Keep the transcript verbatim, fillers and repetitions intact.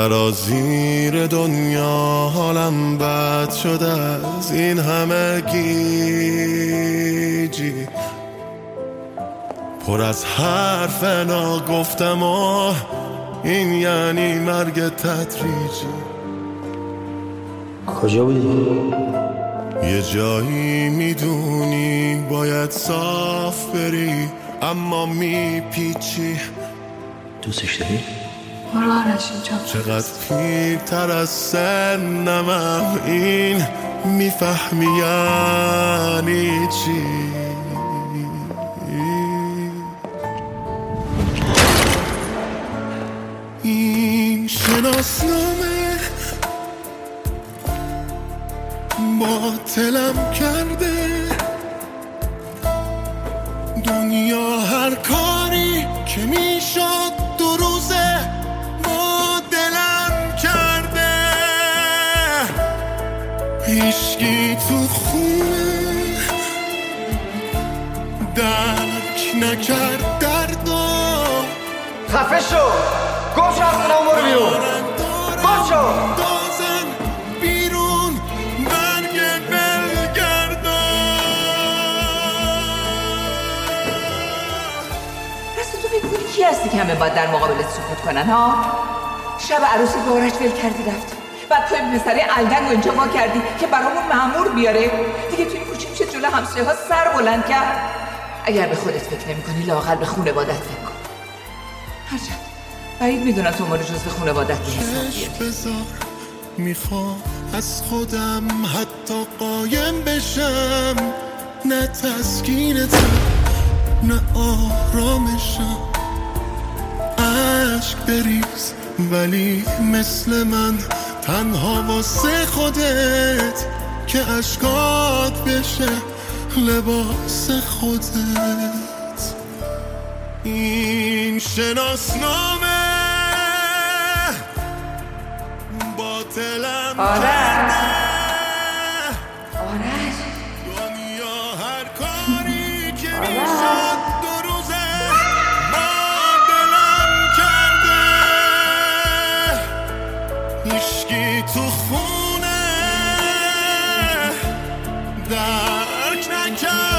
سرازیر دنیا حالم بد شده از این همه گیجی، پر از حرف ناگفتم و این یعنی مرگ تدریجی. کجا بودی؟ یه جایی میدونی باید صاف بری اما میپیچی. دوستش داری؟ برو آرش اینجا. چقدر پیرتر از سنمم این میفهمی یعنی چی. این شناسنامه باطلم کرده، دنیا هر کاری که میشد دو روزه با دلم کرده. هیچکی تو خونه درک نکرد دردو. خفه شو، گم شو از خونم، برو بیرون، گم شو. دازن بیرون برگ بلگردان. راستی تو فکر کنی کی هستی که همه باید در مقابلت سکوت کنن ها؟ شب عروسی به آرش ول کردی رفتی، بعد توی پسری الدنگ و اینجا وا کردی که برامون مأمور بیاره. دیگه توی کوچه میشه جلو همسایه ها سر بلند کرد. اگر به خودت فکر نمی کنی لااقل به خونوادت فکر کن. هرچند بعید میدونم تو ما رو جز به خونوادت بذار میخوام از خودم حتی قایم بشم، نه تسکینتم نه آرامشم. عشق بریز ولی مثل من تنها واسه خودت که عشقات بشه لباس خودت. این شناسنامه باطلم آرش آرش دنیا هر کاری که میشد دو روزه با دلم کرده. هیچکی تو خونه درک نکرد